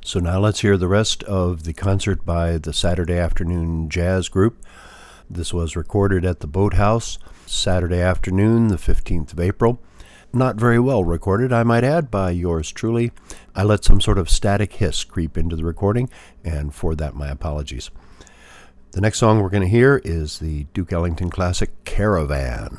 So now let's hear the rest of the concert by the Saturday Afternoon Jazz Group. This was recorded at the Boathouse, Saturday afternoon, the 15th of April. Not very well recorded, I might add, by yours truly. I let some sort of static hiss creep into the recording, and for that my apologies. The next song we're going to hear is the Duke Ellington classic Caravan.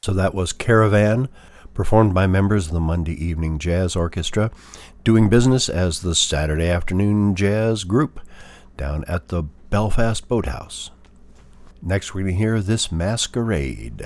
So that was Caravan, performed by members of the Monday Evening Jazz Orchestra, doing business as the Saturday Afternoon Jazz Group down at the Belfast Boathouse. Next, we're going to hear This Masquerade.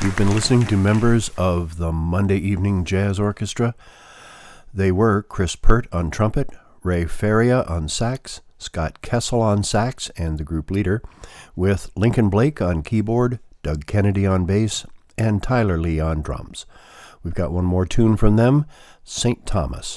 You've been listening to members of the Monday Evening Jazz Orchestra. They were Chris Pert on trumpet, Ray Faria on sax, Scott Kessel on sax and the group leader, with Lincoln Blake on keyboard, Doug Kennedy on bass, and Tyler Lee on drums. We've got one more tune from them, St. Thomas.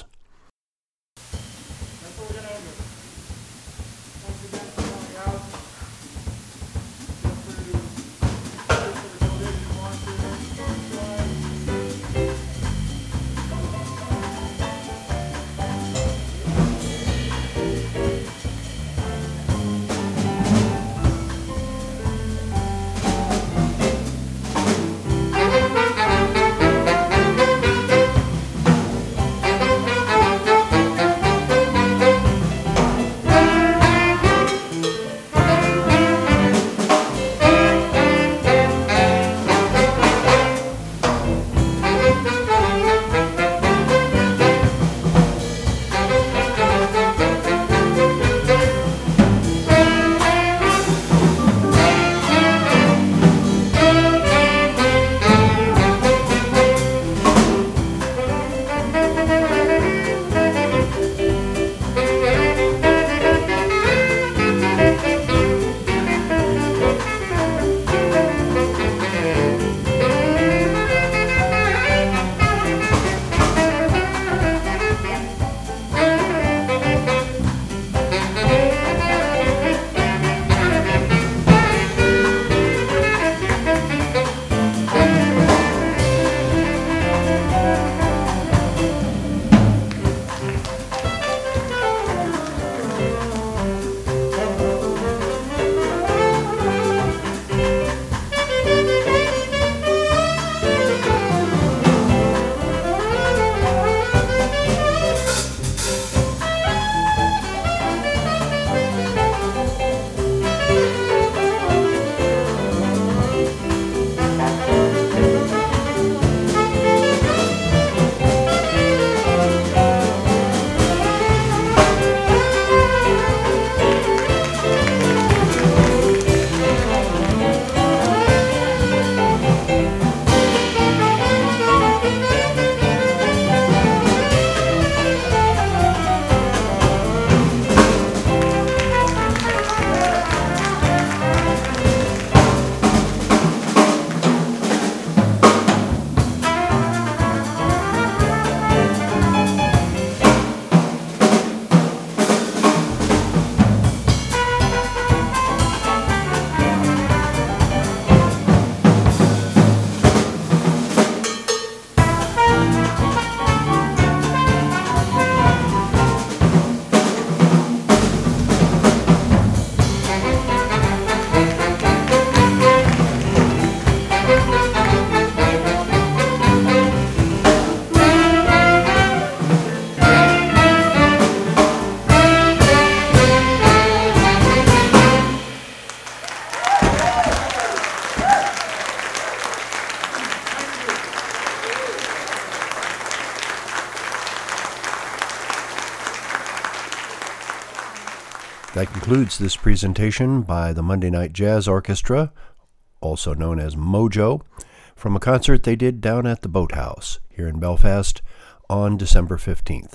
That concludes this presentation by the Monday Night Jazz Orchestra, also known as Mojo, from a concert they did down at the Boathouse here in Belfast on December 15th.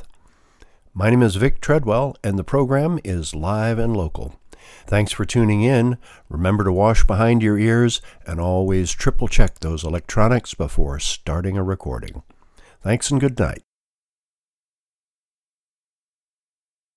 My name is Vic Treadwell, and the program is live and local. Thanks for tuning in. Remember to wash behind your ears and always triple check those electronics before starting a recording. Thanks and good night.